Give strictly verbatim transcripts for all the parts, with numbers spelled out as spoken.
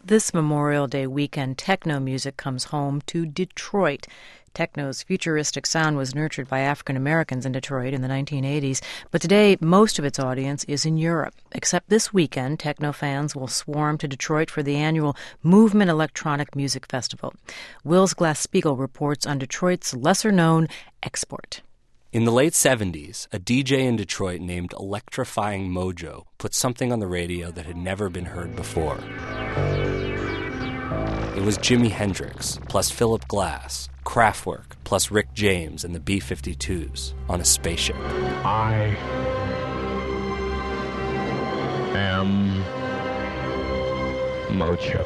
This Memorial Day weekend, techno music comes home to Detroit. Techno's futuristic sound was nurtured by African Americans in Detroit in the nineteen eighties, but today most of its audience is in Europe. Except this weekend, techno fans will swarm to Detroit for the annual Movement Electronic Music Festival. Wills Glass-Steagall reports on Detroit's lesser-known export. In the late seventies, a D J in Detroit named Electrifying Mojo put something on the radio that had never been heard before. It was Jimi Hendrix plus Philip Glass, Kraftwerk plus Rick James and the B fifty-twos on a spaceship. I am Mojo.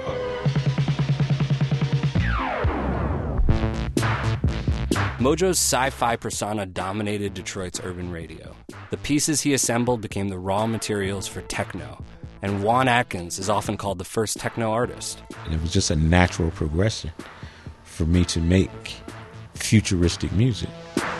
Mojo's sci-fi persona dominated Detroit's urban radio. The pieces he assembled became the raw materials for techno, and Juan Atkins is often called the first techno artist. And it was just a natural progression for me to make futuristic music.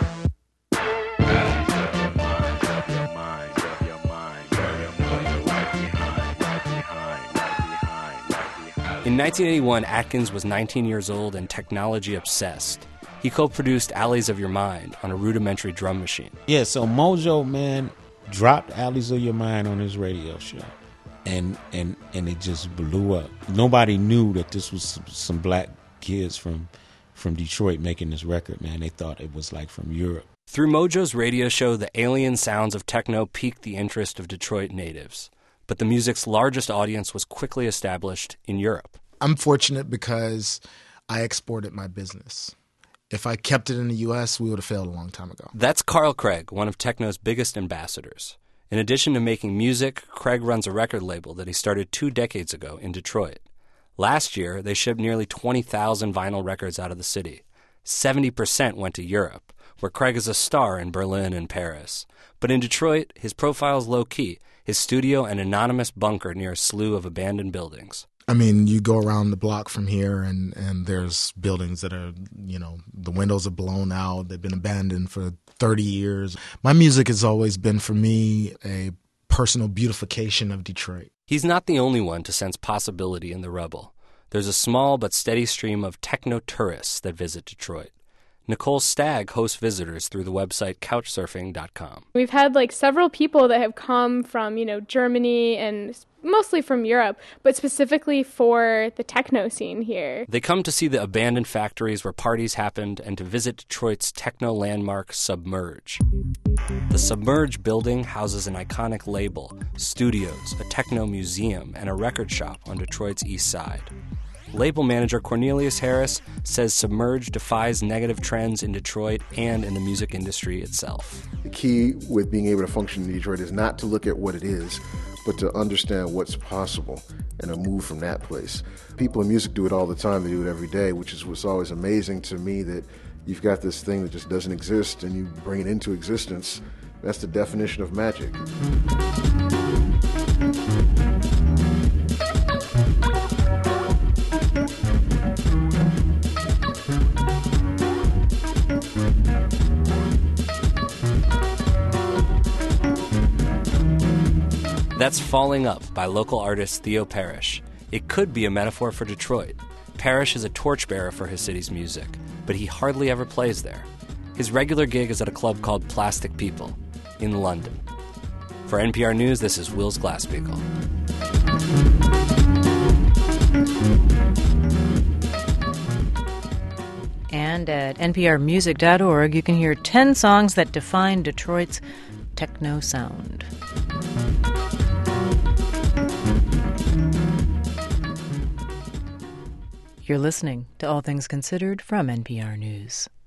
In nineteen eighty-one, Atkins was nineteen years old and technology obsessed. He co-produced Alleys of Your Mind on a rudimentary drum machine. Yeah, so Mojo, man, dropped Alleys of Your Mind on his radio show. And and and it just blew up. Nobody knew that this was some, some black kids from from Detroit making this record, man. They thought it was like from Europe. Through Mojo's radio show, the alien sounds of techno piqued the interest of Detroit natives. But the music's largest audience was quickly established in Europe. I'm fortunate because I exported my business. If I kept it in the U S, we would have failed a long time ago. That's Carl Craig, one of techno's biggest ambassadors. In addition to making music, Craig runs a record label that he started two decades ago in Detroit. Last year, they shipped nearly twenty thousand vinyl records out of the city. seventy percent went to Europe, where Craig is a star in Berlin and Paris. But in Detroit, his profile is low-key, his studio an anonymous bunker near a slew of abandoned buildings. I mean, you go around the block from here and, and there's buildings that are, you know, the windows are blown out. They've been abandoned for thirty years. My music has always been, for me, a personal beautification of Detroit. He's not the only one to sense possibility in the rubble. There's a small but steady stream of techno tourists that visit Detroit. Nicole Stagg hosts visitors through the website couch surfing dot com. We've had like several people that have come from, you know, Germany and mostly from Europe, but specifically for the techno scene here. They come to see the abandoned factories where parties happened and to visit Detroit's techno landmark, Submerge. The Submerge building houses an iconic label, studios, a techno museum, and a record shop on Detroit's east side. Label manager Cornelius Harris says Submerge defies negative trends in Detroit and in the music industry itself. The key with being able to function in Detroit is not to look at what it is, but to understand what's possible and to move from that place. People in music do it all the time. They do it every day, which is what's always amazing to me, that you've got this thing that just doesn't exist and you bring it into existence. That's the definition of magic. That's Falling Up by local artist Theo Parrish. It could be a metaphor for Detroit. Parrish is a torchbearer for his city's music, but he hardly ever plays there. His regular gig is at a club called Plastic People in London. For N P R News, this is Wills Glass-Steagall. And at N P R music dot org, you can hear ten songs that define Detroit's techno sound. You're listening to All Things Considered from N P R News.